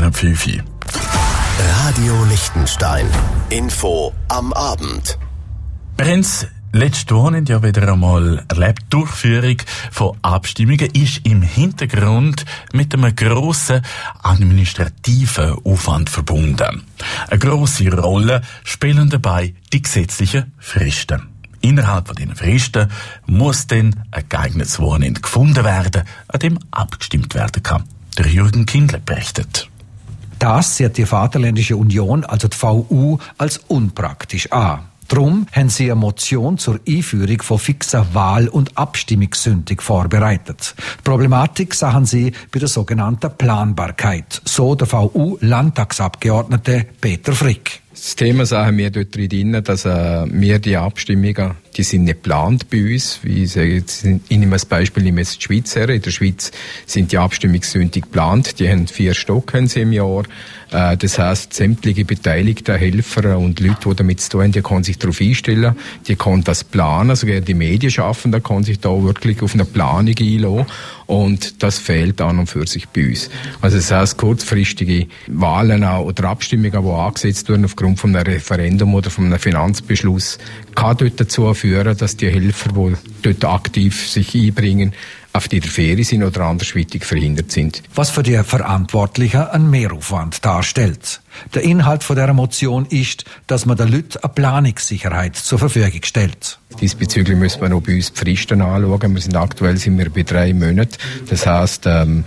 5 Uhr. Radio Liechtenstein. Info am Abend. Wir haben es letztes Wochenende ja wieder einmal erlebt. Die Durchführung von Abstimmungen ist im Hintergrund mit einem grossen administrativen Aufwand verbunden. Eine grosse Rolle spielen dabei die gesetzlichen Fristen. Innerhalb von diesen Fristen muss dann ein geeignetes Wochenende gefunden werden, an dem abgestimmt werden kann. Der Jürgen Kindle berichtet. Das sieht die Vaterländische Union, also die VU, als unpraktisch an. Darum haben sie eine Motion zur Einführung von fixer Wahl- und Abstimmungssündig vorbereitet. Die Problematik sahen sie bei der sogenannten Planbarkeit, so der VU-Landtagsabgeordnete Peter Frick. Das Thema sagen wir dort drin, dass wir die Abstimmungen, die sind nicht geplant bei uns. Wie ich sage, ich nehme als Beispiel die Schweiz her. In der Schweiz sind die Abstimmungssündig geplant. Die haben 4 Stück im Jahr. Das heisst, sämtliche beteiligten Helfer und Leute, die damit zu tun haben, die können sich darauf einstellen. Die können das planen. Sogar die Medienschaffenden können sich da wirklich auf eine Planung einlassen. Und das fehlt an und für sich bei uns. Also das heisst, kurzfristige Wahlen oder Abstimmungen, die angesetzt werden aufgrund von einem Referendum oder von einem Finanzbeschluss, kann dort dazu führen, dass die Helfer, die dort aktiv sich einbringen, auf die der Ferie sind oder andersweitig verhindert sind. Was für die Verantwortlichen einen Mehraufwand darstellt. Der Inhalt von dieser Motion ist, dass man den Leuten eine Planungssicherheit zur Verfügung stellt. Diesbezüglich müssen wir noch bei uns die Fristen anschauen. Aktuell sind wir bei 3 Monaten. Das heisst,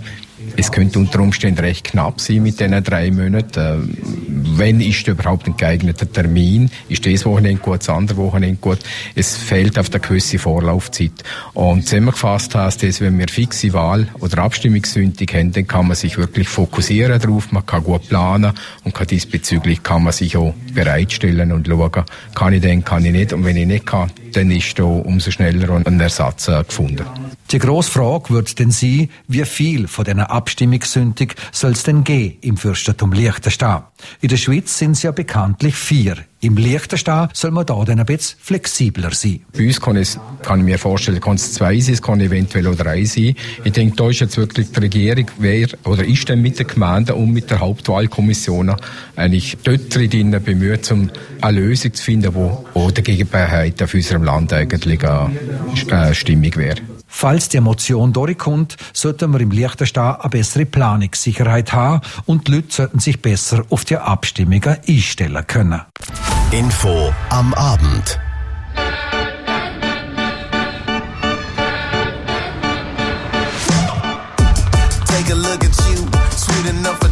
es könnte unter Umständen recht knapp sein mit diesen 3 Monaten. Wenn ist überhaupt ein geeigneter Termin? Ist das Wochenende gut, das andere Wochenende gut? Es fehlt auf der gewisse Vorlaufzeit. Und zusammengefasst heisst das, wenn wir fixe Wahl- oder Abstimmungssündig haben, dann kann man sich wirklich fokussieren darauf, man kann gut planen und diesbezüglich kann man sich auch bereitstellen und schauen, kann ich denn, kann ich nicht. Und wenn ich nicht kann, dann ist da umso schneller ein Ersatz gefunden. Die grosse Frage wird denn sein, wie viel von diesen Abstimmungssündig soll es denn geben im Fürstentum Liechtenstein? In der Schweiz sind es ja bekanntlich 4. Im Liechtenstein soll man da dann ein bisschen flexibler sein. Bei uns kann ich mir vorstellen, kann es 2 sein, es kann eventuell auch 3 sein. Ich denke, da ist jetzt wirklich die Regierung, ist dann mit den Gemeinden und mit der Hauptwahlkommission eigentlich dort drin bemüht, um eine Lösung zu finden, die auch der Gegebenheit auf unserem Land eigentlich stimmig wäre. Falls die Motion durchkommt, sollten wir im Liechtenstein eine bessere Planungssicherheit haben und die Leute sollten sich besser auf die Abstimmungen einstellen können. Info am Abend. Take a look at you, sweet enough